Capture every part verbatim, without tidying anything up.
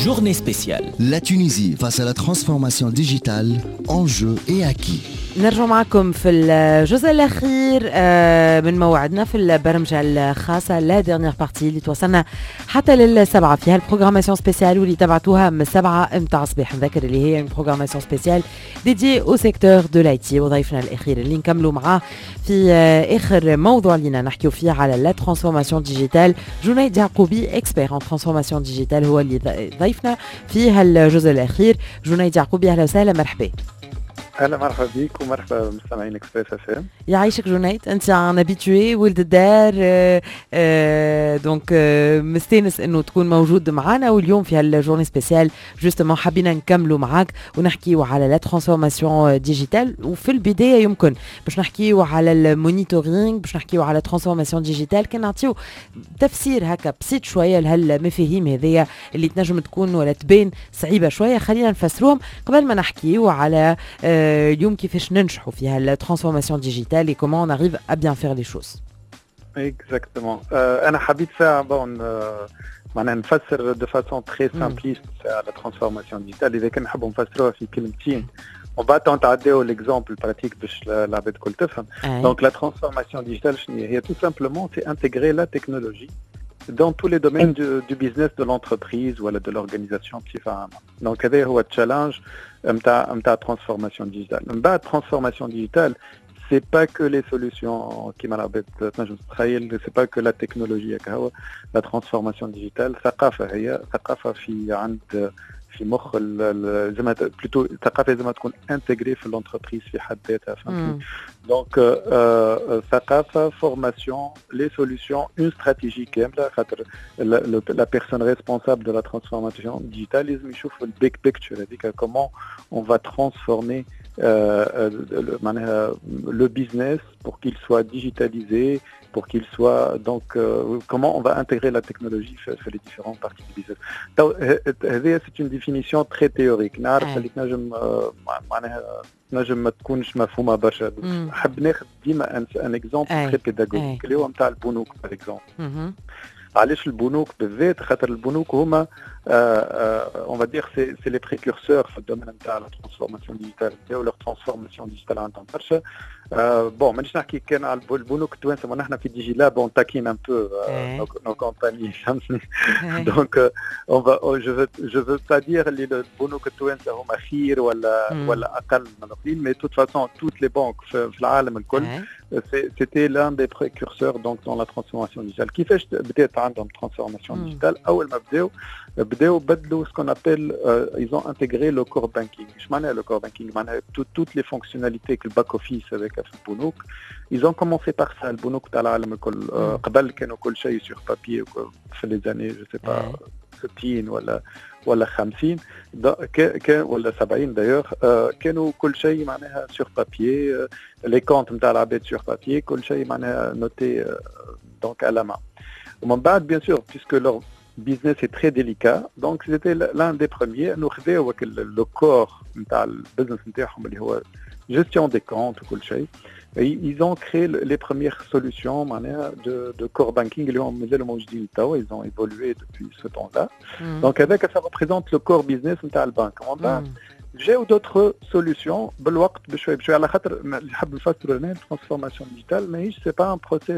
journée spéciale. La Tunisie face à la transformation digitale, enjeux et acquis. نرجع معكم في الجزء الأخير من موعدنا في البرمجة الخاصة لا ديرنيير بارتي اللي توصلنا حتى للسبعة فيها البروغراماسيون سبيسيال واللي تبعتوها من السبعة متاع الصباح. نذكر اللي هي بروغراماسيون سبيسيال ديدي او سيكتور دو لايتي. وضيفنا الأخير اللي نكملوا معاه في آخر موضوع لينا نحكيو فيه على لا ترانسفورماسيون ديجيتال. جنيد يعقوبي اكسبير ان ترانسفورماسيون ديجيتال هو اللي ضيفنا في هالجزء الأخير. جنيد يعقوبي أهلا وسهلا، مرحبا. اهلا مرحبا بيك ومرحبا مستمعين اكسبريس اف ام. يعيشك جونيت، انت ان ابيتوي ولد الدار اه اه دونك اه مستانس انه تكون موجود معنا. واليوم في هالجورني سبيسيال جوستومون حابين نكملوا معاك ونحكيوا على لا ترانسفورماسيون ديجيتال. وفي البدايه يمكن باش نحكيوا على المونيتورينغ، باش نحكيوا على ترانسفورماسيون ديجيتال، كان نعطيو تفسير هكا بسيط شويه لهالمفاهيم هذيا اللي تنجم تكون ولا تبين صعيبه شويه. خلينا نفسروهم قبل ما نحكيوا على اه اليوم كيفاش ننجحوا في هالترانسفورماسيون ديجيتال et comment on arrive à bien faire les choses. Exactement. Euh, أنا حبيت ساعة bon معناها نفسر de façon très simpliste la transformation digitale. إذا كان نحبوا نفسروها في كلمتين ومن بعد نتعداو l'exemple pratique باش العباد الكل تفهم. Donc la transformation digitale شنو هي؟ هي tout simplement c'est intégrer la technologie dans tous les domaines du, du business de l'entreprise ou de l'organisation بصفة عامة. Donc هذا هو التشالنج نتاع نتاع transformation digitale. من بعد transformation digitale c'est pas que les solutions كيما العباد تنجم تتخيل، c'est pas que la technologie هكا. la transformation digitale ثقافة، هي ثقافة في عند في مخ زعما بلوتو ثقافه زعما تكون انتغري في لونتربريز في حد ذاتها، فهمتني؟ دونك ثقافه، فورماسيون، لي سوليوشن، اون استراتيجي كامله، خاطر لا بيرسون ريسبونسابل دو لا ترانسفورماسيون ديجيتال لازم يشوف البيك بيكتشر هذيك، كومون اون فا ترانسفورمي معناها لو بيزنس pour qu'il soit digitalisé, pour qu'il soit donc euh, comment on va intégrer la technologie sur les différentes parties du business. Donc c'est une définition très théorique. نعرف اللي نجم معناها نجم ما تكونش مفهومه برشا. نحب ناخذ ديما ان اكزومبل تري بيداغوجيك اللي هو نتاع البنوك باغ اكزومبل. علاش البنوك بالذات؟ خاطر البنوك هما اون فا دير سي سي لي بريكورسور في الدومين نتاع لا ترانسفورماسيون ديجيتال او لا ترانسفورماسيون ديجيتال عندهم برشا. بون مانيش نحكي كان على البنوك التوانسه، ونحن في ديجي لاب اون تاكين ان بو نو كومباني، فهمتني؟ دونك اون فا جو فو جو فو با دير اللي البنوك التوانسه هما خير ولا ولا اقل من الاخرين، مي توت فاسون توت لي بانك في العالم الكل c'était l'un des précurseurs donc dans la transformation digitale. كيفاش بدات عندهم transformation digitale؟ اول ما بداو بداو بدلوا ce qu'on appelle euh, ils ont intégré le core banking. ايش معناها le core banking؟ معناها toutes les fonctionnalités que le back office avec في البنوك. ils ont commencé par ça. البنوك تاع العالم الكل قبل كانوا كل شيء sur papier في les années je sais pas ستين ولا ولا خمسين كان ولا سبعين دايوغ، كانوا كل شيء معناها سور بابيي، لي كونت نتاع العباد سور بابيي، كل شيء معناها نوتي دونك على ما. ومن بعد بيان سور بيسكو لور business est très délicat, donc c'était l'un des premiers انه خذاو لو كور نتاع البزنس نتاعهم اللي هو gestion des comptes وكل شيء. Ils ont créé les premières solutions de, de core banking. Ils ont évolué depuis ce temps-là. Mm. Donc, avec ça représente le core business de la banque. Mm. J'ai d'autres solutions. Je vais à la transformation digitale, mais ce n'est pas un process.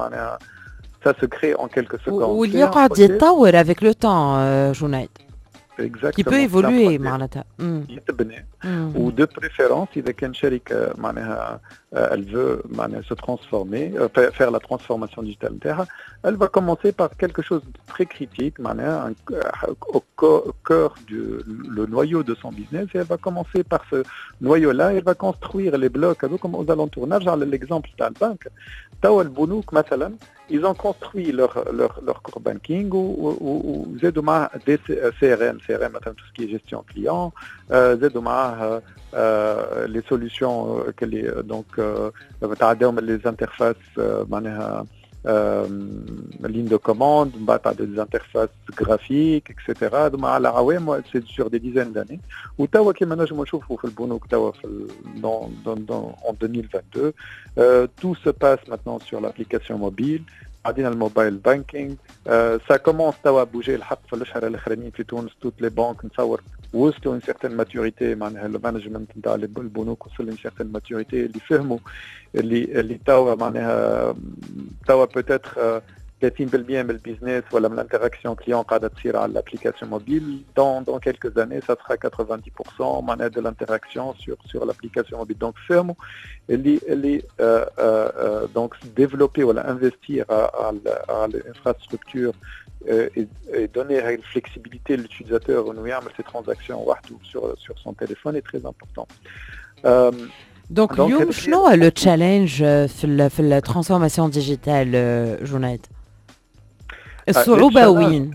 Ça se crée en quelques secondes. Ou il y a des towers avec le temps, Junaid. Exactement. Qui peut évoluer معناتها. يتبني. Ou de préférence إذا كان شركة معناها elle veut معناها se transformer, faire la transformation digitale نتاعها, elle va commencer par quelque chose de très critique معناها au cœur du le noyau de son business, et elle va commencer par ce noyau-là, elle va construire les blocs comme aux alentours. نرجع للexemple تاع البنك. توا البنوك مثلا ils ont construit leur leur leur core banking ou زادوا مع des C R M C R M مثلا tout ce qui est gestion client, زادوا مع les solutions que les donc تعداهم les interfaces معناها ligne de commande, des interfaces graphiques, et cetera. C'est sur des dizaines d'années. Ou tawa qui maintenant je me trouve au Bonouk tawa dans dans en deux mille vingt-deux, tout se passe maintenant sur l'application mobile. عندنا الموبايل بانكينج. سا كومونس توا بوجي الحق في الاشهر الاخرانيين في تونس توت لي بانك نتصور وصلوا ان سيغتان ماتوريتي معناها لو مانجمنت نتاع البنوك وصل ان سيغتان ماتوريتي اللي فهموا اللي اللي توا معناها توا بوتيتر ثلاثين بالمئة من البيزنس ولا من الانتراكسيون كليون قاعده تصير على l'application mobile. Dans dans quelques années, ça sera quatre-vingt-dix pour cent معناها de l'interaction sur sur l'application mobile. Donc فهموا اللي اللي donc développer ولا investir à l'infrastructure et, et donner une flexibilité à l'utilisateur انه يعمل ses transactions وحده sur sur son téléphone est très important. Euh, Donc اليوم شنو هو لو تشالنج في ال في الترانسفورماسيون ديجيتال جنيد؟ الصعوبة وين؟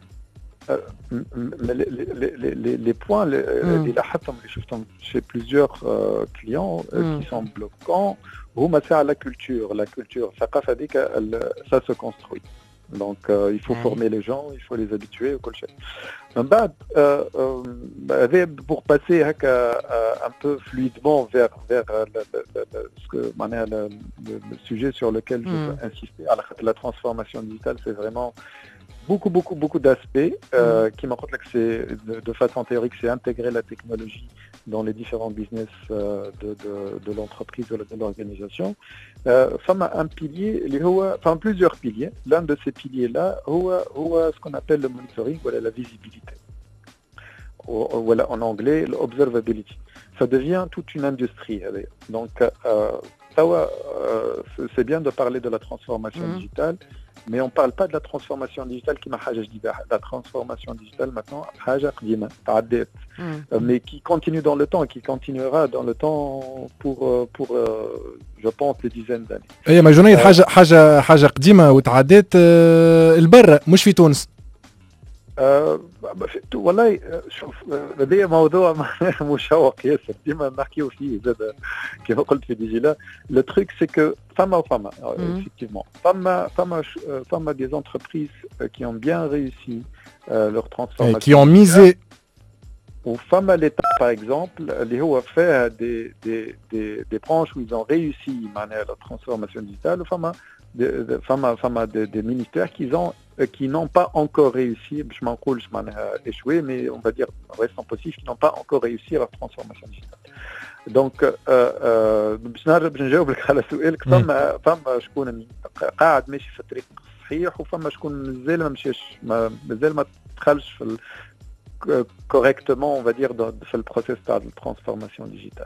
les points اللي لاحظتهم اللي شفتهم chez plusieurs clients qui sont bloquants هما تاع la culture la culture الثقافة هذيك ça se construit. Donc euh, il faut ouais. former les gens, il faut les habituer au كل شيء. من بعد euh, pour passer euh, un peu fluidement vers vers le, le, le, ce que معناها le, le, le sujet sur lequel je veux mm. insister à la, la transformation digitale, c'est vraiment beaucoup beaucoup beaucoup d'aspects euh, mm. qui m'en que c'est de, de façon théorique, c'est intégrer la technologie dans les différents business euh, de, de, de l'entreprise ou de l'organisation. فما un pilier اللي هو enfin plusieurs piliers. L'un de ces piliers là هو هو ce qu'on appelle le monitoring ou la visibilité. Ou en anglais l'observability. Ça devient toute une industrie. Donc euh, euh, c'est bien de parler de la transformation mm. digitale. Mais on ne parle pas de la transformation digitale qui m'a la transformation digitale maintenant mais qui continue dans le temps et qui continuera dans le temps pour pour je pense des dizaines d'années. اي ما جنيد حاجه حاجه حاجه قديمه وتعدات البر مش في تونس. أه والله شوف لدي موضوع مشوق ياسر ديما نحكيو فيه زاد كيف قلت في ديجيلا. لو تروك سي كو فما وفما effectivement فما فما فما des entreprises qui ont bien réussi euh, leur transformation qui ont misé ou fama l'État par exemple اللي هو فيها des des des des branches où ils ont réussi معناها la transformation digitale ou fama des fama fama des, des ministères qui ont qui n'ont pas encore réussi, je m'en coule, je m'en ai échoué, mais on va dire restant positif, qui n'ont pas encore réussi leur transformation digitale. Donc, باش نجاوب نجاوبك على سؤالك فما فما شكون قاعد ماشي في الطريق الصحيح وفما شكون مازال ما مشاش مازال ما دخلش في correctement, on va dire, في البروسيس تاع الترانسفورماسيون ديجيتال.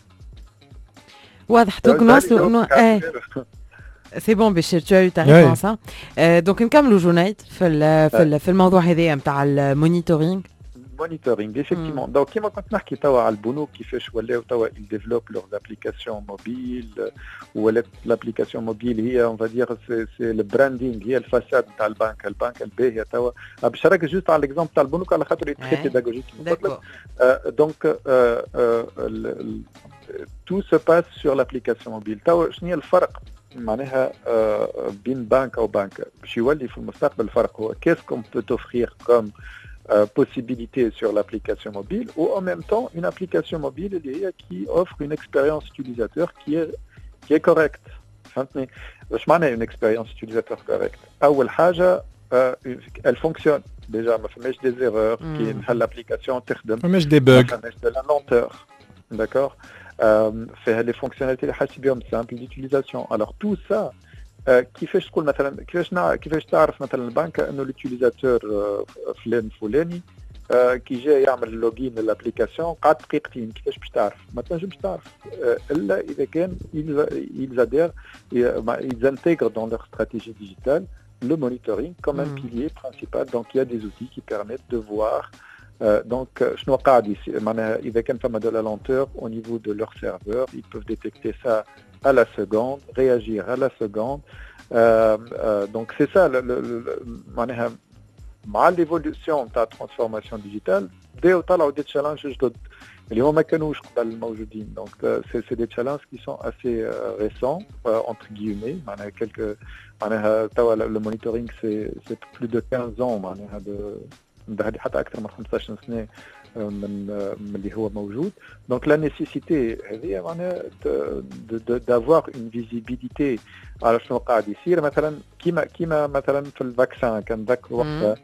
واضح دونك نوصلوا سي بون بشير tu as eu ta réponse hein. دونك نكملوا جنيد في في في الموضوع هذايا نتاع المونيتورينغ. مونيتورينغ effectivement. دونك كيما كنت نحكي توا على البنوك كيفاش ولاو توا ils développent leurs applications mobiles ولا l'application mobile هي on va dire c'est c'est le branding هي الفساد نتاع البنك البنك الباهيه توا باش نركز جوست على الاكزامبل تاع البنوك على خاطر تري بيداغوجيك. دونك tout se passe sur l'application mobile. توا شنو هي الفرق معناها بين بنك او بنك باش يولي في المستقبل الفرق هو qu'est-ce qu'on peut t'offrir comme Euh, possibilité sur l'application mobile ou en même temps une application mobile qui offre une expérience utilisateur qui est, qui est correcte. فهمتني واش معناها une expérience utilisateur correcte؟ أول حاجة euh, elle fonctionne déjà ما فماش des erreurs mm. كي نحل l'application تخدم ما فماش des bugs ما فماش de la lenteur d'accord فيها les fonctionnalités اللي حاسين بهم simple d'utilisation. Alors tout ça كيفاش تقول مثلا كيفاش كيفاش تعرف مثلا البنك انه اليوتيليزاتور فلان فلاني كي جا يعمل لوجين للابليكاسيون قعد دقيقتين كيفاش باش تعرف؟ ما تنجمش تعرف الا اذا كان ils adhèrent ils intègrent dans leur stratégie digitale le monitoring comme un pilier principal. Donc il y a des outils qui permettent de voir donc شنو قاعد يصير معناها اذا كان فما de la lenteur au niveau de leur serveur ils peuvent détecter ça à la seconde, réagir à la seconde. Euh, euh, donc c'est ça, le, le, le, مع l'évolution de la transformation digitale, بداو طلعوا des challenges جدد اللي هما ما كانوش قبل موجودين. Donc c'est c'est des challenges qui sont assez euh, récents euh, entre guillemets. معناها quelques معناها توا le monitoring c'est c'est plus de quinze ans معناها de هذه حتى اكثر من خمسطاش سنه من من اللي هو موجود. دونك لا نيسيسيتي هذه معناها دافوار اون فيزيبيليتي على شنو قاعد يصير. مثلا كيما كيما مثلا في الفاكسان كان ذاك الوقت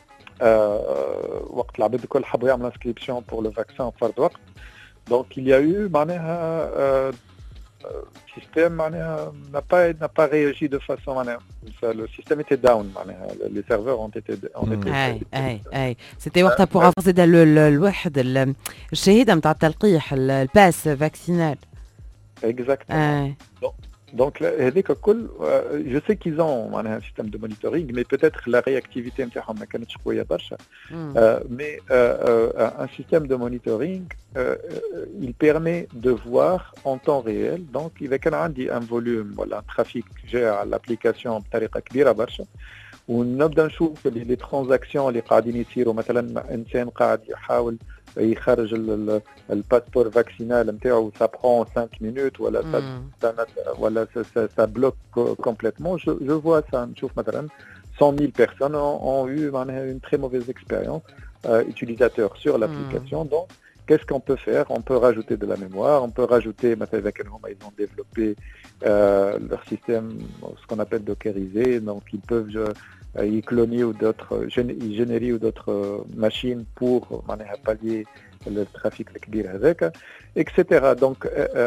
آه وقت العباد الكل حبوا يعملوا انسكريبسيون بور لو فاكسان فرد وقت. دونك il y a eu معناها آه système معناها n'a pas n'a pas réagi de façon معناها le système était down معناها les serveurs ont été ont été اي اي اي سيتي وقتها بور افوزيد الواحد الشهاده نتاع التلقيح الباس فاكسينال. Exactement. Donc, هذيك الكل je sais qu'ils ont معناها un système de monitoring, mais peut-être la réactivité نتاعهم ما كانتش قويه برشا. Mais un système de monitoring il permet de voir en temps réel. Donc إذا كان عندي un volume ولا un trafic جاي على الابليكاسيون بطريقه كبيره برشا ونبدا نشوف لي ترانزاكسيون اللي قاعدين يصيروا. مثلا انسان قاعد يحاول يخرج الباسبور فاكسينال نتاعو ça prend cinq minutes ولا ça ولا ça bloque complètement. je je vois ça. نشوف مثلا cent mille personnes ont, ont eu معناها une très mauvaise expérience euh, utilisateur sur l'application. mm. Donc qu'est-ce qu'on peut faire? On peut rajouter de la mémoire, on peut rajouter مثلا ils ont développé euh, leur système ce qu'on appelle dockerisé. Donc ils peuvent ils cloner ou d'autres ils générer ou d'autres machines pour معناها pallier le trafic الكبير هذاك et cetera. Donc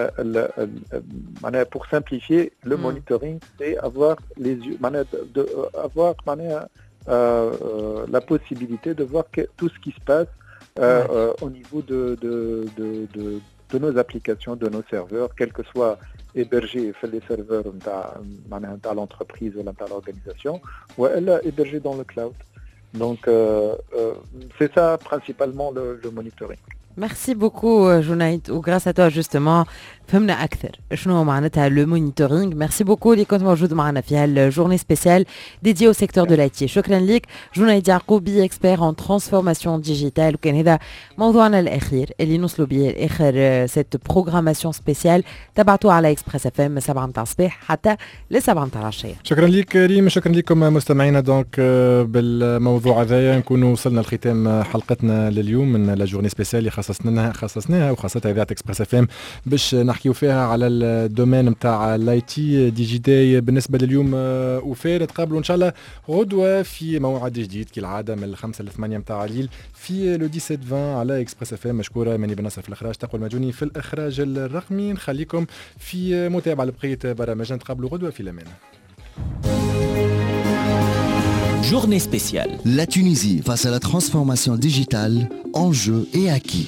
معناها pour simplifier le mm. monitoring c'est avoir les yeux معناها de avoir معناها la possibilité de voir que, tout ce qui se passe euh, ouais. euh, au niveau de de, de de de nos applications, de nos serveurs, quel que soit hébergé في les serveurs نتاع معناها نتاع l'entreprise ولا نتاع l'organisation ولا hébergé dans le cloud. Donc euh, euh, c'est ça principalement le, le monitoring. Merci beaucoup Junaid و grâce à toi justement فهمنا أكثر شنو هو معناتها le monitoring. Merci beaucoup اللي كنت موجود معنا في هالجورني سبيسيال dédiée au secteur de l'I T. شكرا لك جنيد يعقوبي expert en transformation digitale. وكان هذا موضوعنا الأخير اللي نوصلوا به لآخر cette programmation spéciale. تبعتوه على إكسبريس اف ام سبعة متاع الصباح حتى لسبعة متاع العشية. شكرا لك ريم. شكرا لكم مستمعينا. دونك بالموضوع هذايا نكونوا وصلنا لختام حلقتنا لليوم من لا جورني سبيسيال اللي خصصناها خصصناها وخاصة إذاعة إكسبريس اف ام باش نحكيو فيها على الدومين نتاع الاي تي ديجي داي. بالنسبه لليوم وفاء نتقابلوا ان شاء الله غدوه في موعد جديد كالعاده من الخمسة للثمانية نتاع الليل في لو سبعة عشرين على اكسبريس اف ام. مشكوره ماني بنصر في الاخراج، تقوى المجوني في الاخراج الرقمي. نخليكم في متابعه لبقيه برامجنا. نتقابلوا غدوه في الامان. Journée spéciale. La Tunisie face à la transformation digitale, enjeux et acquis.